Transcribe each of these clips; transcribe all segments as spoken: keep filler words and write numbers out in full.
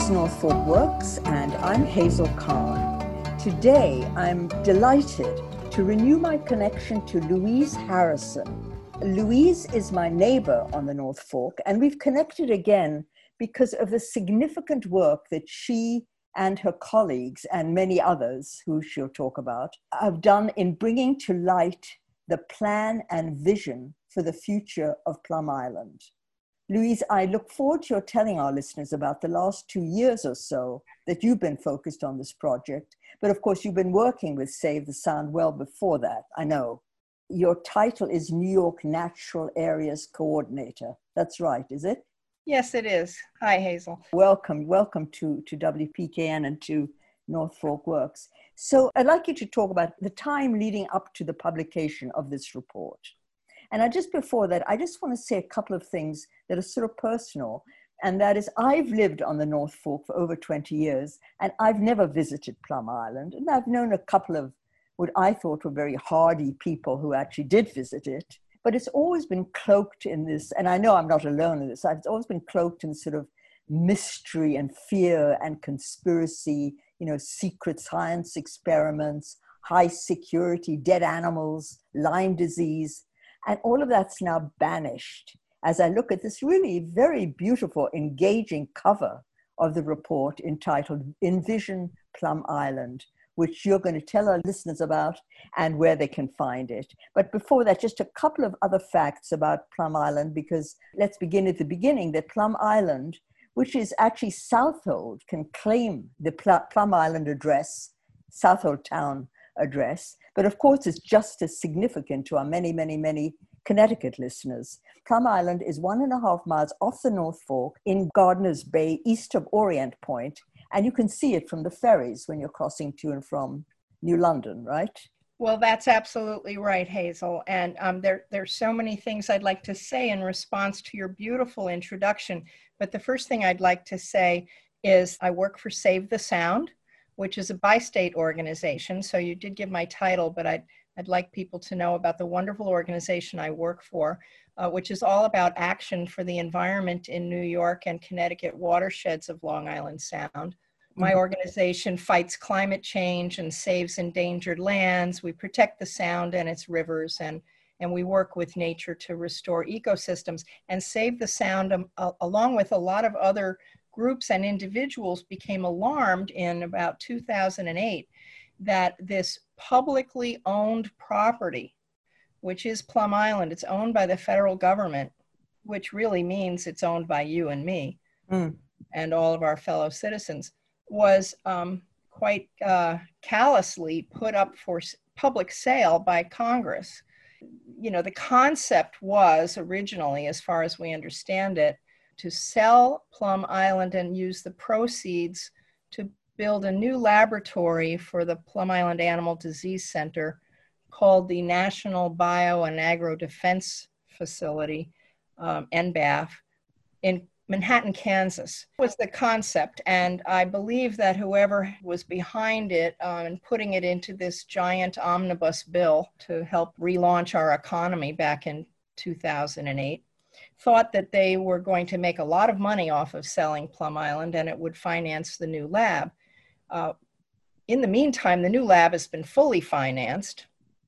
is North Fork Works, and I'm Hazel Kahn. Today, I'm delighted to renew my connection to Louise Harrison. Louise is my neighbor on the North Fork, and we've connected again because of the significant work that she and her colleagues, and many others who she'll talk about, have done in bringing to light the plan and vision for the future of Plum Island. Louise, I look forward to your telling our listeners about the last two years or so that you've been focused on this project. But of course, you've been working with Save the Sound well before that, I know. Your title is New York Natural Areas Coordinator. That's right, is it? Yes, it is. Hi, Hazel. Welcome, welcome to, to W P K N and to North Fork Works. So I'd like you to talk about the time leading up to the publication of this report. And I just before that, I just want to say a couple of things that are sort of personal. And that is, I've lived on the North Fork for over twenty years, and I've never visited Plum Island. And I've known a couple of what I thought were very hardy people who actually did visit it. But it's always been cloaked in this, and I know I'm not alone in this, it's always been cloaked in sort of mystery and fear and conspiracy, you know, secret science experiments, high security, dead animals, Lyme disease. And all of that's now banished as I look at this really very beautiful, engaging cover of the report entitled Envision Plum Island, which you're going to tell our listeners about and where they can find it. But before that, just a couple of other facts about Plum Island, because let's begin at the beginning, that Plum Island, which is actually Southold, can claim the Plum Island address, Southold town address. But of course, it's just as significant to our many, many, many Connecticut listeners. Plum Island is one and a half miles off the North Fork in Gardiner's Bay, east of Orient Point. And you can see it from the ferries when you're crossing to and from New London, right? Well, that's absolutely right, Hazel. And um, there, there's so many things I'd like to say in response to your beautiful introduction. But the first thing I'd like to say is I work for Save the Sound, which is a bi-state organization. So you did give my title, but I'd, I'd like people to know about the wonderful organization I work for, uh, which is all about action for the environment in New York and Connecticut watersheds of Long Island Sound. My organization fights climate change and saves endangered lands. We protect the Sound and its rivers, and, and we work with nature to restore ecosystems. And Save the Sound, um, uh, along with a lot of other groups and individuals, became alarmed in about two thousand eight that this publicly owned property, which is Plum Island, it's owned by the federal government, which really means it's owned by you and me mm. and all of our fellow citizens, was um, quite uh, callously put up for public sale by Congress. You know, the concept was originally, as far as we understand it, to sell Plum Island and use the proceeds to build a new laboratory for the Plum Island Animal Disease Center called the National Bio and Agro Defense Facility, um, N B A F, in Manhattan, Kansas, was the concept. And I believe that whoever was behind it um, and putting it into this giant omnibus bill to help relaunch our economy back in two thousand eight, thought that they were going to make a lot of money off of selling Plum Island and it would finance the new lab. Uh, in the meantime, the new lab has been fully financed.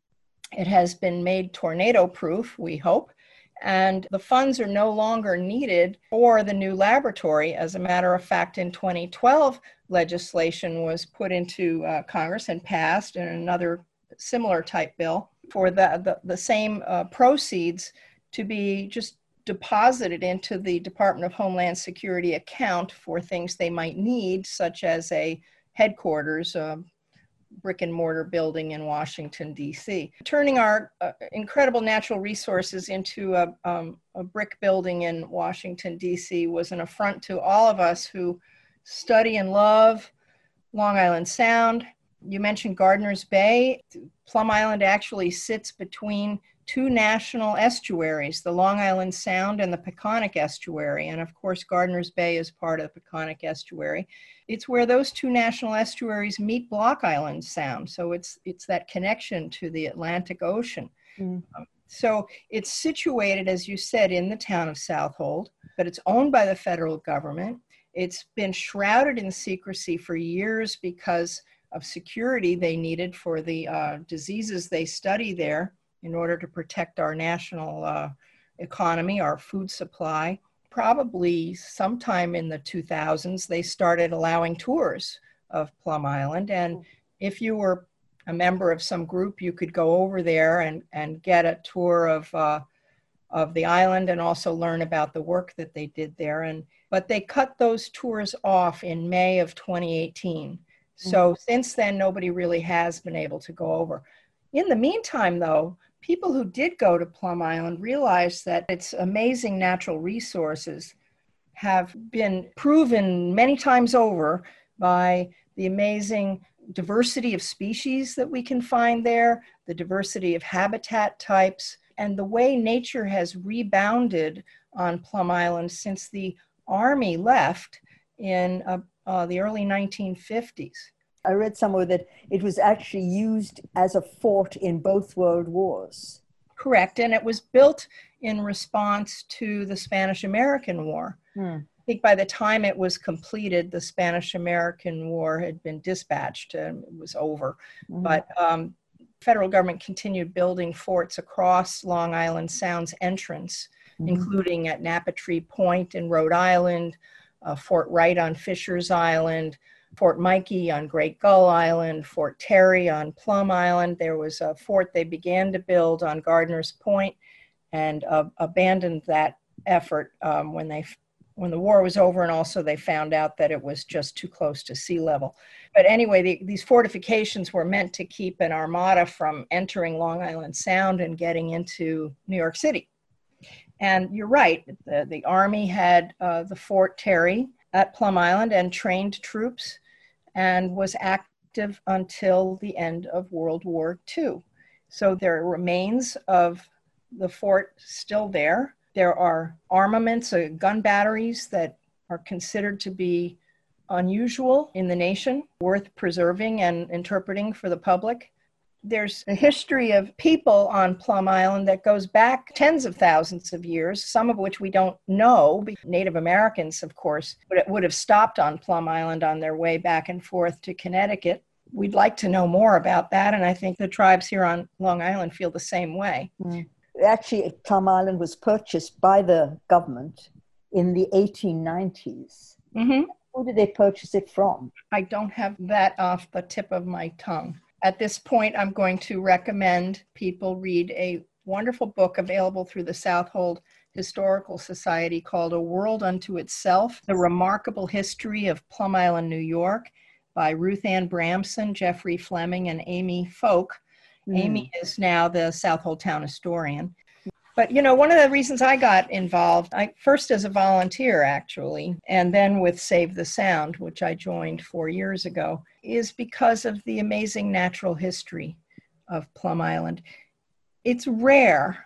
It has been made tornado-proof, we hope, and the funds are no longer needed for the new laboratory. As a matter of fact, in twenty twelve, legislation was put into uh, Congress and passed, and another similar type bill for the, the, the same uh, proceeds to be just deposited into the Department of Homeland Security account for things they might need, such as a headquarters, uh, brick and mortar building in Washington, D C. Turning our uh, incredible natural resources into a, um, a brick building in Washington, D C was an affront to all of us who study and love Long Island Sound. You mentioned Gardiner's Bay. Plum Island actually sits between two national estuaries, the Long Island Sound and the Peconic Estuary. And of course, Gardiner's Bay is part of the Peconic Estuary. It's where those two national estuaries meet Block Island Sound. So it's, it's that connection to the Atlantic Ocean. Mm. Um, so it's situated, as you said, in the town of Southold, but it's owned by the federal government. It's been shrouded in secrecy for years because of security they needed for the uh, diseases they study there in order to protect our national uh, economy, our food supply. Probably sometime in the two thousands, they started allowing tours of Plum Island. And if you were a member of some group, you could go over there and, and get a tour of, uh, of the island and also learn about the work that they did there. And, but they cut those tours off in May of twenty eighteen. So since then, nobody really has been able to go over. In the meantime, though, people who did go to Plum Island realized that its amazing natural resources have been proven many times over by the amazing diversity of species that we can find there, the diversity of habitat types, and the way nature has rebounded on Plum Island since the Army left in uh, uh, the early nineteen fifties. I read somewhere that it was actually used as a fort in both world wars. Correct, and it was built in response to the Spanish-American War. Hmm. I think by the time it was completed, the Spanish-American War had been dispatched and it was over. Mm-hmm. But um, federal government continued building forts across Long Island Sound's entrance, mm-hmm. including at Napatree Point in Rhode Island, uh, Fort Wright on Fisher's Island, Fort Mikey on Great Gull Island, Fort Terry on Plum Island. There was a fort they began to build on Gardiner's Point and uh, abandoned that effort um, when they when the war was over, and also they found out that it was just too close to sea level. But anyway, the, these fortifications were meant to keep an armada from entering Long Island Sound and getting into New York City. And you're right, the, the Army had uh, the Fort Terry at Plum Island and trained troops and was active until the end of World War Two. So there are remains of the fort still there. There are armaments, uh, gun batteries that are considered to be unusual in the nation, worth preserving and interpreting for the public. There's a history of people on Plum Island that goes back tens of thousands of years, some of which we don't know. Native Americans, of course, would, would have stopped on Plum Island on their way back and forth to Connecticut. We'd like to know more about that, and I think the tribes here on Long Island feel the same way. Mm. Actually, Plum Island was purchased by the government in the eighteen nineties. Mm-hmm. Who did they purchase it from? I don't have that off the tip of my tongue. At this point, I'm going to recommend people read a wonderful book available through the Southold Historical Society called A World Unto Itself, The Remarkable History of Plum Island, New York, by Ruth Ann Bramson, Jeffrey Fleming, and Amy Folk. Mm. Amy is now the Southold Town Historian. But, you know, one of the reasons I got involved, I first as a volunteer, actually, and then with Save the Sound, which I joined four years ago, is because of the amazing natural history of Plum Island. It's rare,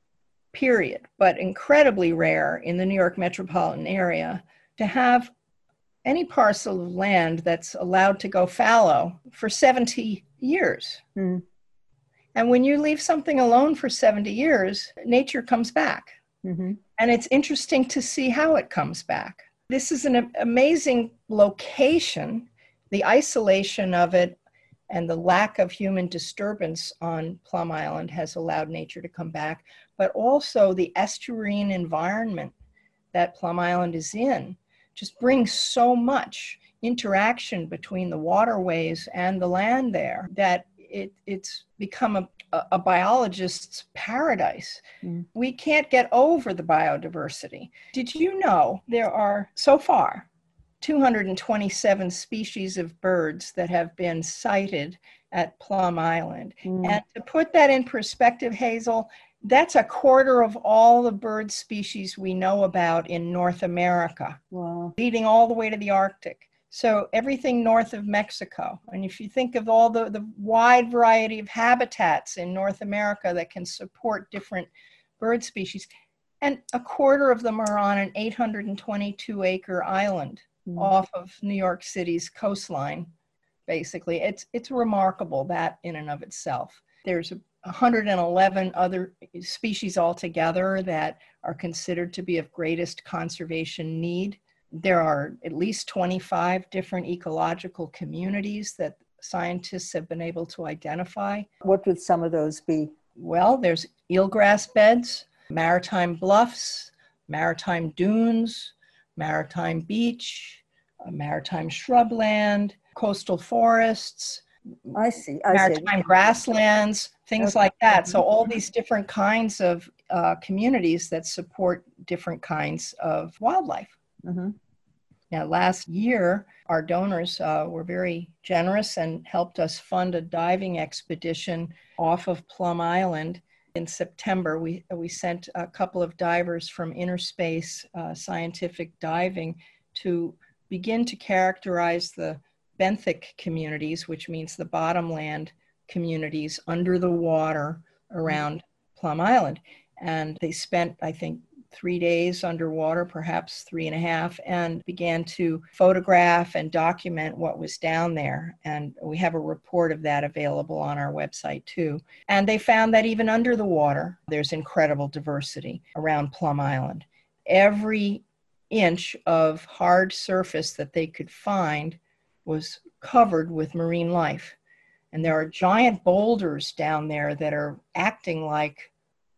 period, but incredibly rare in the New York metropolitan area to have any parcel of land that's allowed to go fallow for seventy years. Mm. And when you leave something alone for seventy years, nature comes back. Mm-hmm. And it's interesting to see how it comes back. This is an amazing location. The isolation of it and the lack of human disturbance on Plum Island has allowed nature to come back, but also the estuarine environment that Plum Island is in just brings so much interaction between the waterways and the land there that It, it's become a, a biologist's paradise. Mm. We can't get over the biodiversity. Did you know there are, so far, two hundred twenty-seven species of birds that have been sighted at Plum Island? Mm. And to put that in perspective, Hazel, that's a quarter of all the bird species we know about in North America, wow. leading all the way to the Arctic. So everything north of Mexico. And if you think of all the, the wide variety of habitats in North America that can support different bird species, and a quarter of them are on an eight hundred twenty-two acre island mm. off of New York City's coastline, basically. It's, it's remarkable, that in and of itself. There's one hundred eleven other species altogether that are considered to be of greatest conservation need. There are at least twenty-five different ecological communities that scientists have been able to identify. What would some of those be? Well, there's eelgrass beds, maritime bluffs, maritime dunes, maritime beach, uh, maritime shrubland, coastal forests, I see. I maritime see. grasslands, things Okay. like that. So all these different kinds of uh, communities that support different kinds of wildlife. Mm-hmm. Now, last year, our donors uh, were very generous and helped us fund a diving expedition off of Plum Island. In September, we, we sent a couple of divers from Innerspace uh, Scientific Diving to begin to characterize the benthic communities, which means the bottomland communities under the water around Plum Island. And they spent, I think, three days underwater, perhaps three and a half, and began to photograph and document what was down there. And we have a report of that available on our website too. And they found that even under the water, there's incredible diversity around Plum Island. Every inch of hard surface that they could find was covered with marine life. And there are giant boulders down there that are acting like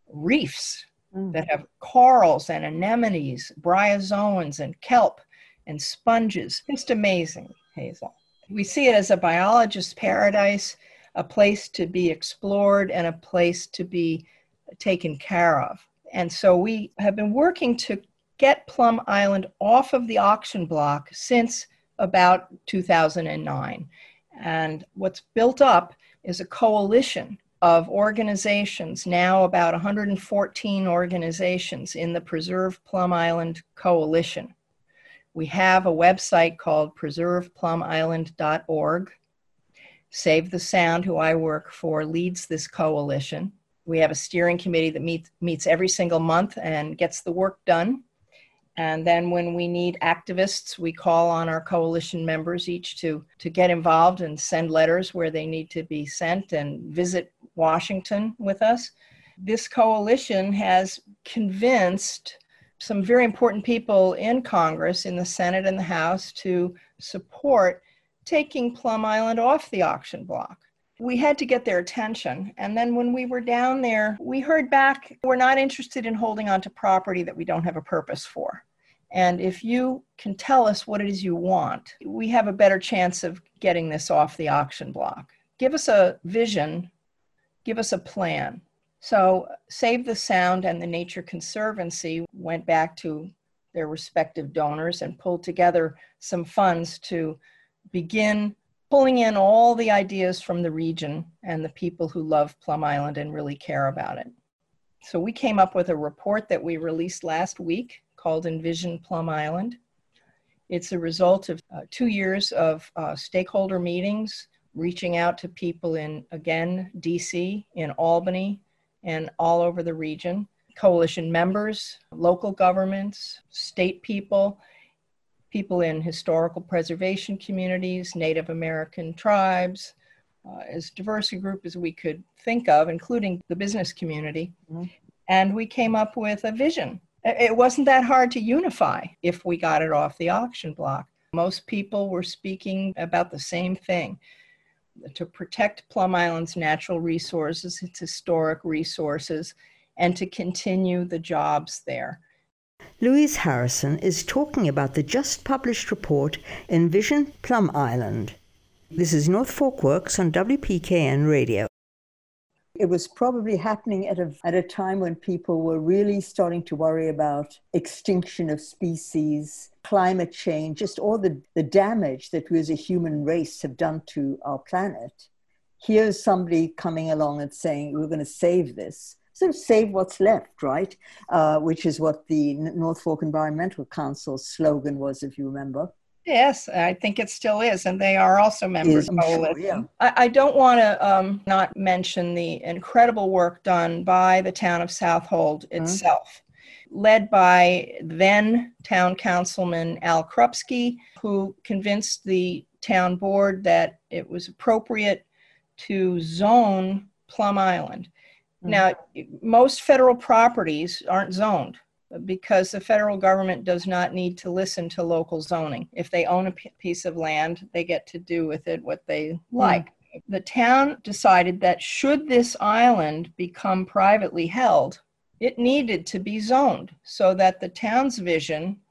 reefs mm. that have corals and anemones, bryozoans and kelp and sponges. Just amazing, Hazel. We see it as a biologist's paradise, a place to be explored and a place to be taken care of. And so we have been working to get Plum Island off of the auction block since about two thousand nine. And what's built up is a coalition of organizations, now about one hundred fourteen organizations in the Preserve Plum Island Coalition. We have a website called preserve plum island dot org. Save the Sound, who I work for, leads this coalition. We have a steering committee that meets, meets every single month and gets the work done. And then when we need activists, we call on our coalition members each to, to get involved and send letters where they need to be sent and visit Washington with us. This coalition has convinced some very important people in Congress, in the Senate and the House, to support taking Plum Island off the auction block. We had to get their attention. And then when we were down there, we heard back, we're not interested in holding on to property that we don't have a purpose for. And if you can tell us what it is you want, we have a better chance of getting this off the auction block. Give us a vision, give us a plan. So Save the Sound and the Nature Conservancy went back to their respective donors and pulled together some funds to begin pulling in all the ideas from the region and the people who love Plum Island and really care about it. So we came up with a report that we released last week called Envision Plum Island. It's a result of uh, two years of uh, stakeholder meetings, reaching out to people in, again, D C, in Albany, and all over the region, coalition members, local governments, state people, people in historical preservation communities, Native American tribes, uh, as diverse a group as we could think of, including the business community. Mm-hmm. And we came up with a vision. It wasn't that hard to unify if we got it off the auction block. Most people were speaking about the same thing: to protect Plum Island's natural resources, its historic resources, and to continue the jobs there. Louise Harrison is talking about the just published report, Envision Plum Island. This is North Fork Works on W P K N Radio. It was probably happening at a, at a time when people were really starting to worry about extinction of species, climate change, just all the, the damage that we as a human race have done to our planet. Here's somebody coming along and saying, we're going to save this. So save what's left, right? Uh, which is what the North Fork Environmental Council's slogan was, if you remember. Yes, I think it still is, and they are also members of the coalition. Sure, yeah. I, I don't want to um, not mention the incredible work done by the town of Southold itself, mm-hmm. led by then town councilman Al Krupski, who convinced the town board that it was appropriate to zone Plum Island. Mm-hmm. Now, most federal properties aren't zoned. because the federal government does not need to listen to local zoning. If they own a p- piece of land, they get to do with it what they like. Mm. The town decided that should this island become privately held, it needed to be zoned so that the town's vision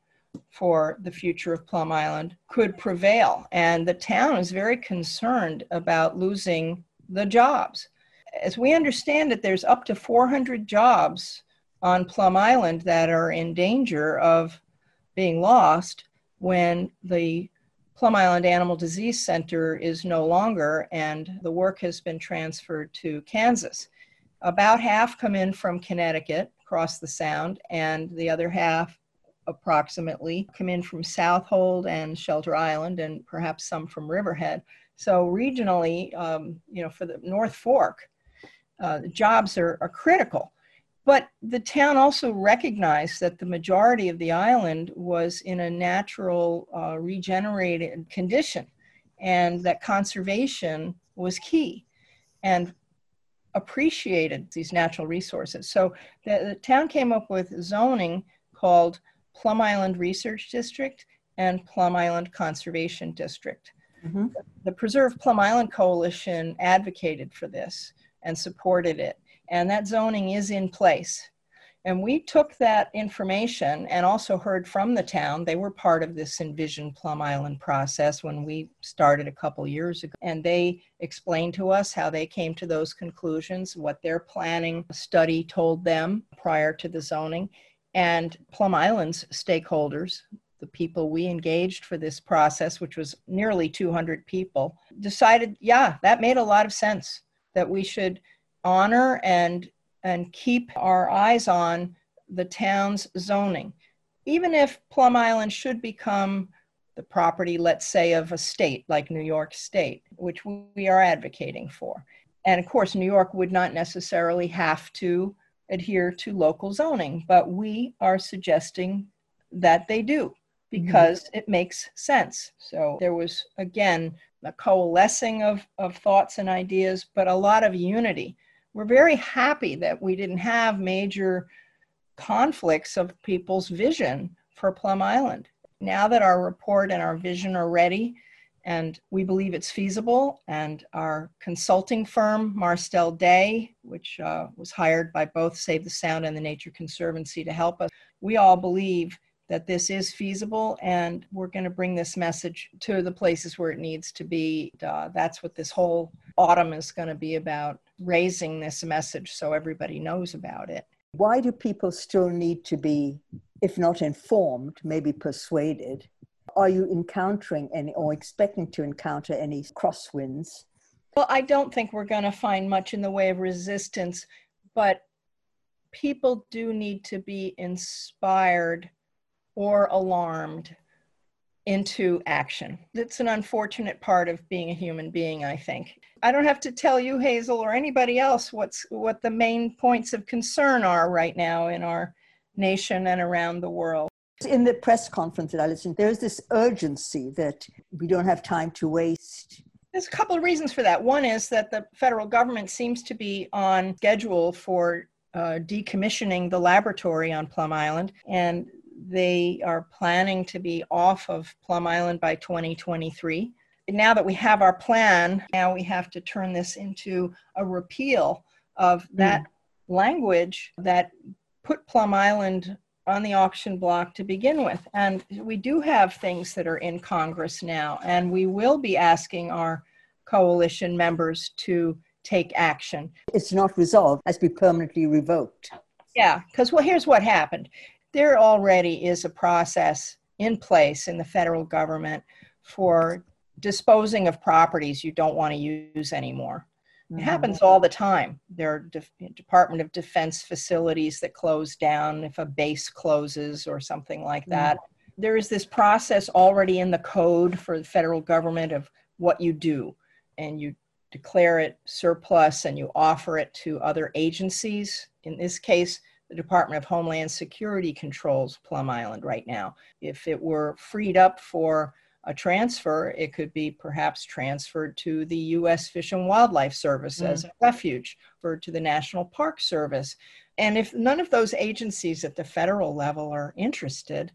for the future of Plum Island could prevail. And the town is very concerned about losing the jobs. As we understand it, there's up to four hundred jobs on Plum Island that are in danger of being lost when the Plum Island Animal Disease Center is no longer, and the work has been transferred to Kansas. About half come in from Connecticut, across the Sound, and the other half approximately come in from Southold and Shelter Island, and perhaps some from Riverhead. So regionally, um, you know, for the North Fork, uh, the jobs are, are critical. But the town also recognized that the majority of the island was in a natural, uh, regenerated condition, and that conservation was key, and appreciated these natural resources. So the, the town came up with zoning called Plum Island Research District and Plum Island Conservation District. Mm-hmm. The Preserve Plum Island Coalition advocated for this and supported it. And that zoning is in place. And we took that information and also heard from the town. They were part of this Envision Plum Island process when we started a couple years ago. And they explained to us how they came to those conclusions, what their planning study told them prior to the zoning. And Plum Island's stakeholders, the people we engaged for this process, which was nearly two hundred people, decided, yeah, that made a lot of sense, that we should honor and and keep our eyes on the town's zoning. Even if Plum Island should become the property, let's say, of a state like New York State, which we are advocating for. And of course, New York would not necessarily have to adhere to local zoning, but we are suggesting that they do, because mm-hmm. it makes sense. So there was, again, a coalescing of, of thoughts and ideas, but a lot of unity. We're very happy that we didn't have major conflicts of people's vision for Plum Island. Now that our report and our vision are ready, and we believe it's feasible, and our consulting firm, Marstel Day, which uh, was hired by both Save the Sound and the Nature Conservancy to help us, we all believe that this is feasible, and we're going to bring this message to the places where it needs to be. Uh, that's what this whole autumn is going to be about, raising this message so everybody knows about it. Why do people still need to be, if not informed, maybe persuaded? Are you encountering any, or expecting to encounter any crosswinds? Well, I don't think we're going to find much in the way of resistance, but people do need to be inspired or alarmed into action. It's an unfortunate part of being a human being, I think. I don't have to tell you, Hazel, or anybody else what's what the main points of concern are right now in our nation and around the world. In the press conference that I listened, there's this urgency that we don't have time to waste. There's a couple of reasons for that. One is that the federal government seems to be on schedule for uh, decommissioning the laboratory on Plum Island, and they are planning to be off of Plum Island by twenty twenty-three. Now that we have our plan, now we have to turn this into a repeal of that mm. language that put Plum Island on the auction block to begin with. And we do have things that are in Congress now, and we will be asking our coalition members to take action. It's not resolved, it has to be permanently revoked. Yeah, because well, here's what happened. There already is a process in place in the federal government for disposing of properties you don't want to use anymore. It happens all the time. There are De- Department of Defense facilities that close down if a base closes or something like that. Mm-hmm. There is this process already in the code for the federal government of what you do, and you declare it surplus and you offer it to other agencies. In this case, the Department of Homeland Security controls Plum Island right now. If it were freed up for a transfer, it could be perhaps transferred to the U S Fish and Wildlife Service mm. as a refuge, or to the National Park Service. And if none of those agencies at the federal level are interested,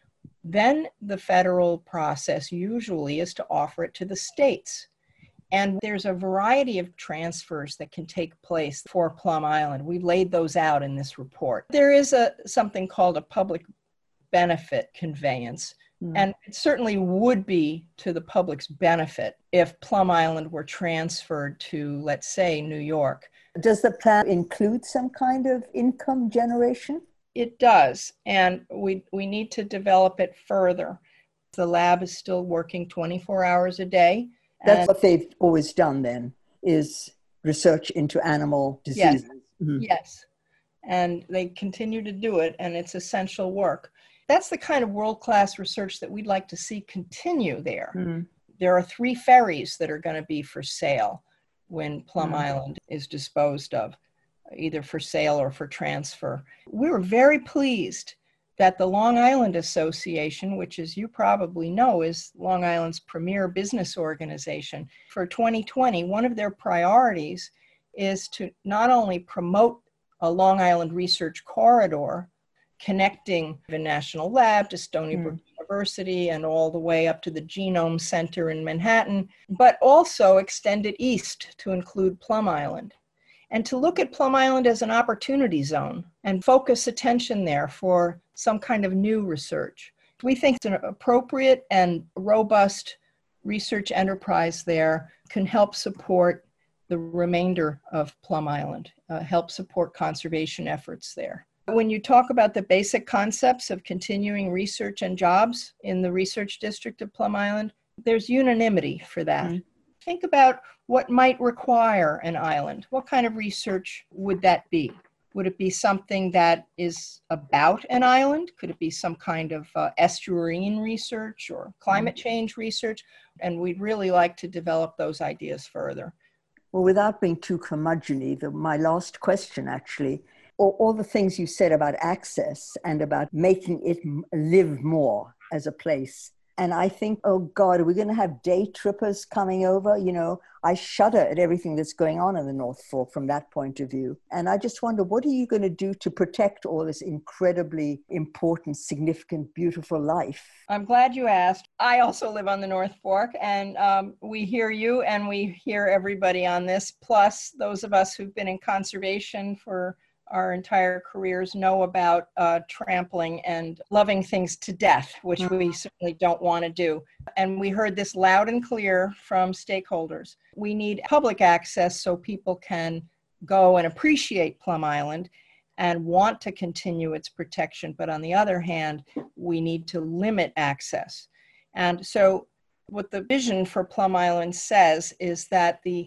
then the federal process usually is to offer it to the states. And there's a variety of transfers that can take place for Plum Island. We laid those out in this report. There is a something called a public benefit conveyance, mm. and it certainly would be to the public's benefit if Plum Island were transferred to, let's say, New York. Does the plan include some kind of income generation? It does, and we we need to develop it further. The lab is still working twenty-four hours a day. That's what they've always done then, is research into animal diseases. Yes, mm-hmm. yes. And they continue to do it, and it's essential work. That's the kind of world-class research that we'd like to see continue there. Mm-hmm. There are three ferries that are going to be for sale when Plum mm-hmm. Island is disposed of, either for sale or for transfer. We were very pleased that the Long Island Association, which, as you probably know, is Long Island's premier business organization, for twenty twenty, one of their priorities is to not only promote a Long Island research corridor connecting the National Lab to Stony Brook mm. University and all the way up to the Genome Center in Manhattan, but also extend it east to include Plum Island, and to look at Plum Island as an opportunity zone and focus attention there for some kind of new research. We think an appropriate and robust research enterprise there can help support the remainder of Plum Island, uh, help support conservation efforts there. When you talk about the basic concepts of continuing research and jobs in the research district of Plum Island, there's unanimity for that. Mm-hmm. Think about what might require an island. What kind of research would that be? Would it be something that is about an island? Could it be some kind of uh, estuarine research or climate change research? And we'd really like to develop those ideas further. Well, without being too curmudgeon-y, the, my last question actually, all, all the things you said about access and about making it live more as a place. And I think, oh God, are we going to have day trippers coming over? You know, I shudder at everything that's going on in the North Fork from that point of view. And I just wonder, what are you going to do to protect all this incredibly important, significant, beautiful life? I'm glad you asked. I also live on the North Fork, and um, we hear you and we hear everybody on this. Plus, those of us who've been in conservation for our entire careers know about uh, trampling and loving things to death, which mm-hmm. we certainly don't want to do. And we heard this loud and clear from stakeholders. We need public access so people can go and appreciate Plum Island and want to continue its protection. But on the other hand, we need to limit access. And so what the vision for Plum Island says is that the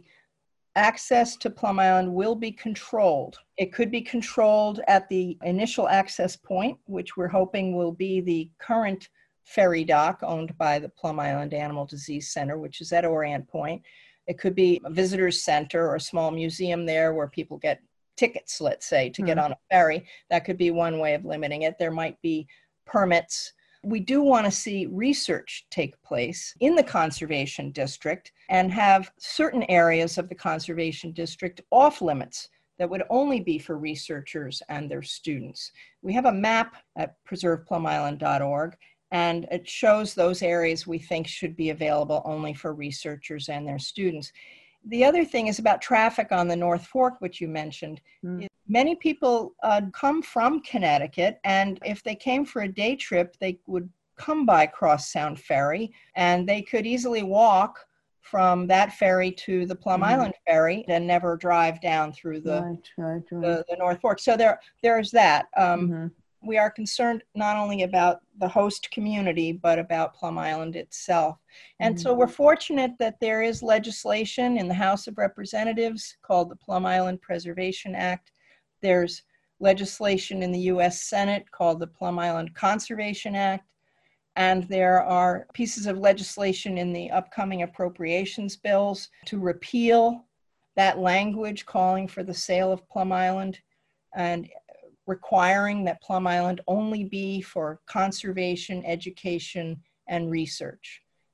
access to Plum Island will be controlled. It could be controlled at the initial access point, which we're hoping will be the current ferry dock owned by the Plum Island Animal Disease Center, which is at Orient Point. It could be a visitor's center or a small museum there where people get tickets, let's say, to mm-hmm. get on a ferry. That could be one way of limiting it. There might be permits. We do want to see research take place in the conservation district and have certain areas of the conservation district off limits that would only be for researchers and their students. We have a map at preserve plum island dot org, and it shows those areas we think should be available only for researchers and their students. The other thing is about traffic on the North Fork, which you mentioned. Mm. Many people uh, come from Connecticut, and if they came for a day trip, they would come by Cross Sound Ferry, and they could easily walk from that ferry to the Plum mm. Island Ferry and never drive down through the, right, right, right. the, the North Fork. So there, there's that. Um, mm-hmm. We are concerned not only about the host community, but about Plum Island itself. And mm-hmm. so we're fortunate that there is legislation in the House of Representatives called the Plum Island Preservation Act. There's legislation in the U S Senate called the Plum Island Conservation Act. And there are pieces of legislation in the upcoming appropriations bills to repeal that language calling for the sale of Plum Island and requiring that Plum Island only be for conservation, education, and research.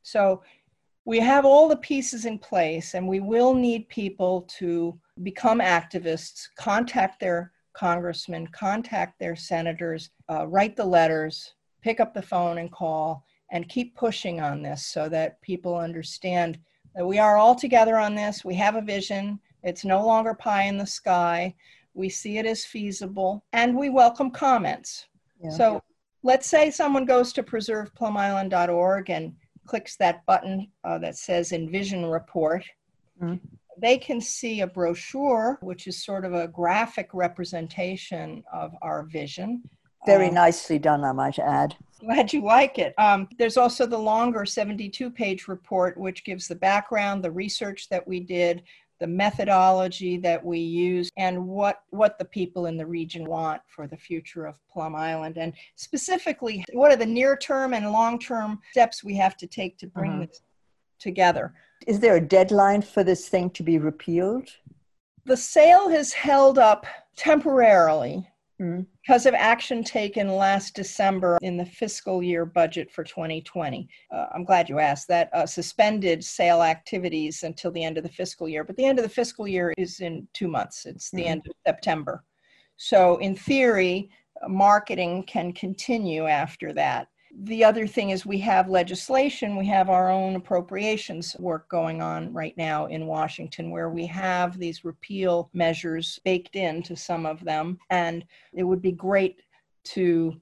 So we have all the pieces in place, and we will need people to become activists, contact their congressmen, contact their senators, uh, write the letters, pick up the phone and call, and keep pushing on this so that people understand that we are all together on this. We have a vision. It's no longer pie in the sky. We see it as feasible, and we welcome comments. Yeah. So let's say someone goes to preserve plum island dot org and clicks that button uh, that says Envision Report. Mm-hmm. They can see a brochure, which is sort of a graphic representation of our vision. Very um, nicely done, I might add. Glad you like it. Um, there's also the longer seventy-two page report, which gives the background, the research that we did, the methodology that we use, and what, what the people in the region want for the future of Plum Island. And specifically, what are the near-term and long-term steps we have to take to bring mm-hmm. this together. Is there a deadline for this thing to be repealed? The sale has held up temporarily mm-hmm. because of action taken last December in the fiscal year budget for twenty twenty. Uh, I'm glad you asked that. Uh, suspended sale activities until the end of the fiscal year, but the end of the fiscal year is in two months. It's the mm-hmm. end of September. So in theory, marketing can continue after that. The other thing is we have legislation, we have our own appropriations work going on right now in Washington, where we have these repeal measures baked into some of them. And it would be great to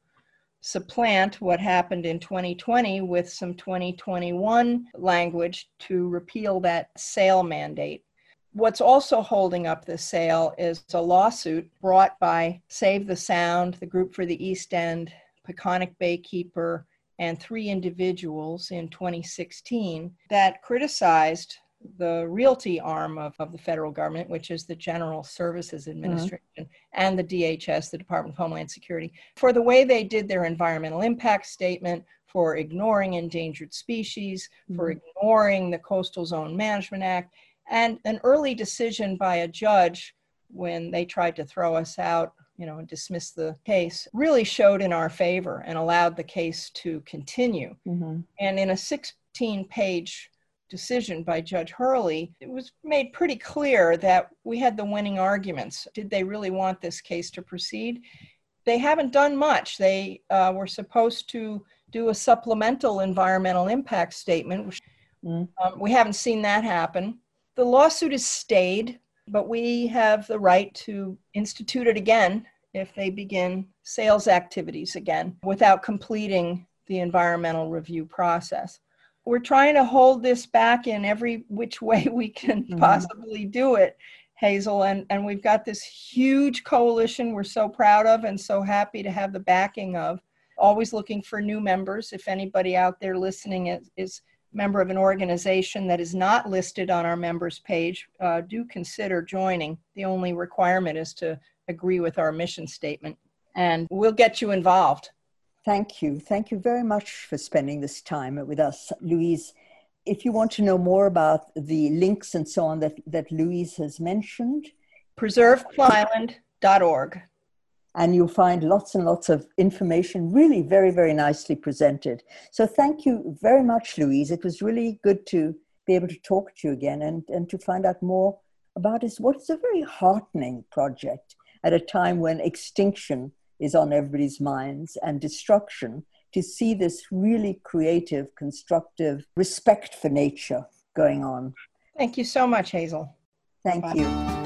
supplant what happened in twenty twenty with some twenty twenty-one language to repeal that sale mandate. What's also holding up the sale is a lawsuit brought by Save the Sound, the Group for the East End, Peconic Baykeeper, and three individuals in twenty sixteen that criticized the realty arm of, of the federal government, which is the General Services Administration, mm-hmm. and the D H S, the Department of Homeland Security, for the way they did their environmental impact statement, for ignoring endangered species, mm-hmm. for ignoring the Coastal Zone Management Act, and an early decision by a judge when they tried to throw us out, you know, and dismiss the case, really showed in our favor and allowed the case to continue. Mm-hmm. And in a sixteen page decision by Judge Hurley, it was made pretty clear that we had the winning arguments. Did they really want this case to proceed? They haven't done much. They uh, were supposed to do a supplemental environmental impact statement, which mm. um, we haven't seen that happen. The lawsuit is stayed, but we have the right to institute it again if they begin sales activities again without completing the environmental review process. We're trying to hold this back in every which way we can mm-hmm. possibly do it, Hazel, and, and we've got this huge coalition we're so proud of and so happy to have the backing of. Always looking for new members. If anybody out there listening is, is member of an organization that is not listed on our members page, uh, do consider joining. The only requirement is to agree with our mission statement, and we'll get you involved. Thank you. Thank you very much for spending this time with us, Louise. If you want to know more about the links and so on that, that Louise has mentioned, preserve plum island dot org. And you'll find lots and lots of information, really very, very nicely presented. So thank you very much, Louise. It was really good to be able to talk to you again and, and to find out more about this, what is a very heartening project at a time when extinction is on everybody's minds and destruction, to see this really creative, constructive respect for nature going on. Thank you so much, Hazel. Thank Bye. you.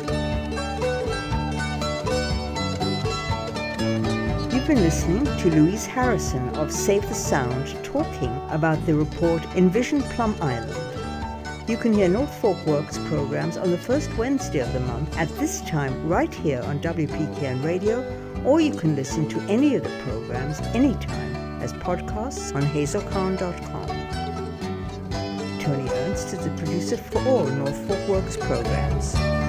You've been listening to Louise Harrison of Save the Sound talking about the report Envision Plum Island. You can hear North Fork Works programs on the first Wednesday of the month at this time right here on W P K N Radio, or you can listen to any of the programs anytime as podcasts on hazel kahn dot com. Tony Ernst is the producer for all North Fork Works programs.